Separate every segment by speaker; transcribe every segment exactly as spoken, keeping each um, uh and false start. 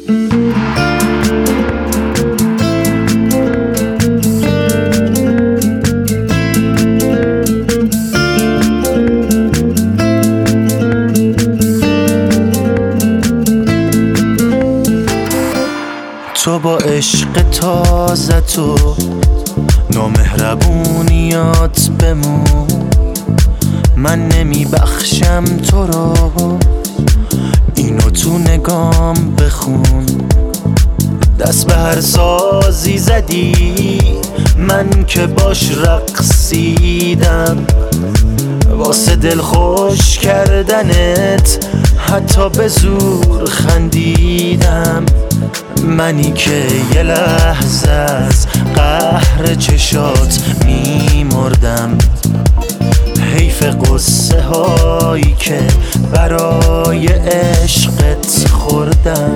Speaker 1: تو با عشق تازه تو نامهربونیات بمون، من نمی بخشم تو رو، اینو تو نگام بخون. دست به هر سازی زدی من که باش رقصیدم، واسه دل خوش کردنت حتی به زور خندیدم. منی که یه لحظه از قهر چشات میمردم، حیف قصه هایی که برای عشقت خوردم.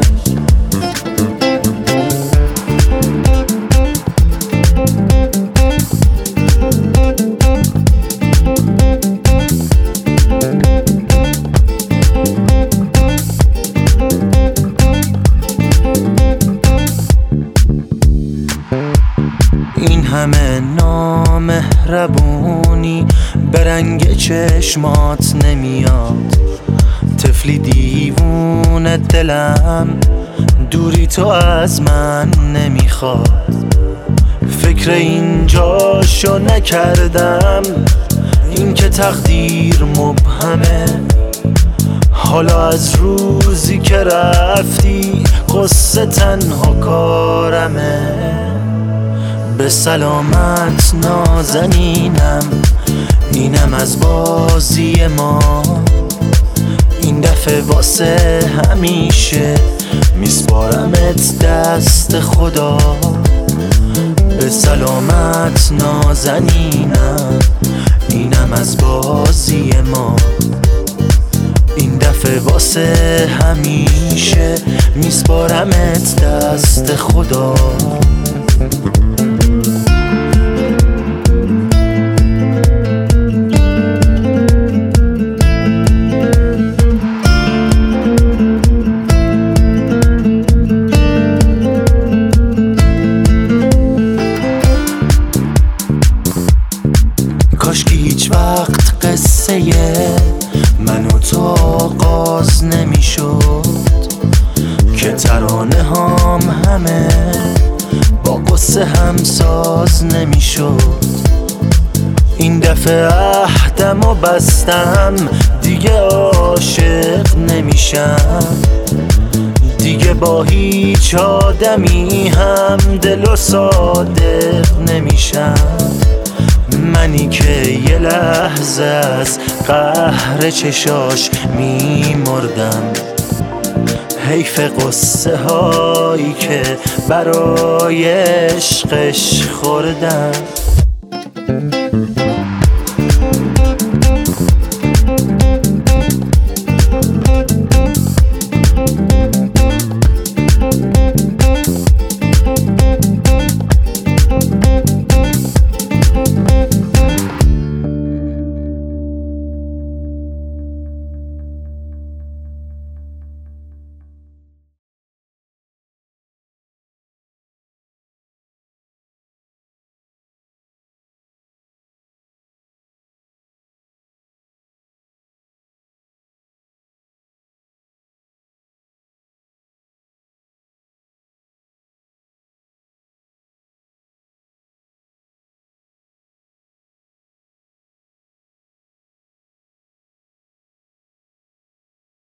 Speaker 1: این همه نامهربونی به رنگ چشمات نمیاد، طفلی دیوونه دلم دوری تو از من نمیخواد. فکر این جاشو نکردم، این که تقدیر مبهمه. حالا از روزی که رفتی قصه تنها کارمه. به سلامت نازنینم، اینم از بازی ما. این دفعه واسه همیشه میسپارمت دست خدا. به سلامت نازنینم، اینم از بازی ما. این دفعه واسه همیشه میسپارمت دست خدا. کاشکی هیچ وقت قصه من و تو آغاز نمیشد، که ترانه هام همه با قصه هم ساز نمیشد. این دفعه عهدم و بستم، دیگه عاشق نمیشم. دیگه با هیچ آدمی هم دل و صادق نمیشم. منی که یه لحظه از قهر چشاش میمردم، حیف قصه هایی که برای عشقش خوردم.